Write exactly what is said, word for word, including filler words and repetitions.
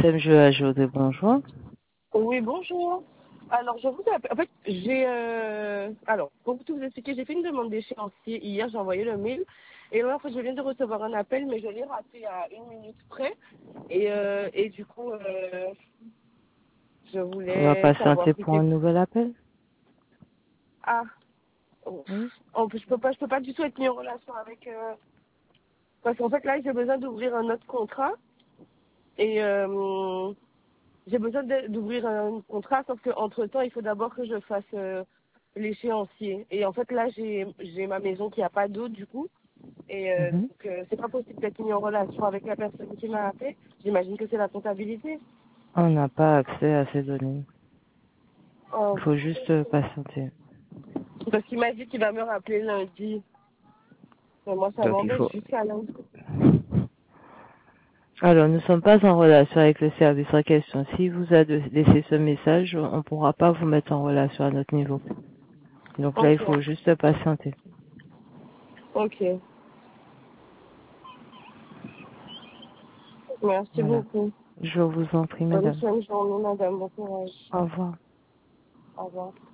M G A Jodé, bonjour. Oui, bonjour. Alors, je vous appelle. En fait, j'ai. Euh... Alors, pour tout vous expliquer, j'ai fait une demande d'échéancier hier, j'ai envoyé le mail. Et là, en fait, je viens de recevoir un appel, mais je l'ai raté à une minute près. Et, euh, et du coup, euh, je On va voulais savoir patienter si pour un c'est. nouvel appel. Ah, oh. Oui. En plus, je peux pas, je peux pas du tout être mis en relation avec. Euh... Parce qu'en fait, là, j'ai besoin d'ouvrir un autre contrat. Et euh, j'ai besoin de- d'ouvrir un contrat, sauf qu'entre-temps, il faut d'abord que je fasse euh, l'échéancier. Et en fait, là, j'ai j'ai ma maison qui n'a pas d'eau, du coup. Et euh, Mhm. donc, euh, c'est pas possible d'être mis en relation avec la personne qui m'a appelé. J'imagine que c'est la comptabilité. On n'a pas accès à ces données. Oh. Il faut juste euh, patienter. Parce qu'il m'a dit qu'il va me rappeler lundi. Mais moi, ça Donc il m'embête faut. jusqu'à lundi. Alors, nous ne sommes pas en relation avec le service en question. Si vous a de- laissé ce message, on ne pourra pas vous mettre en relation à notre niveau. Donc là, il Ok, faut juste patienter. ok. Merci Voilà. beaucoup. Je vous en prie, Bonne madame. fin de journée, madame. Bon courage. Au revoir. Au revoir.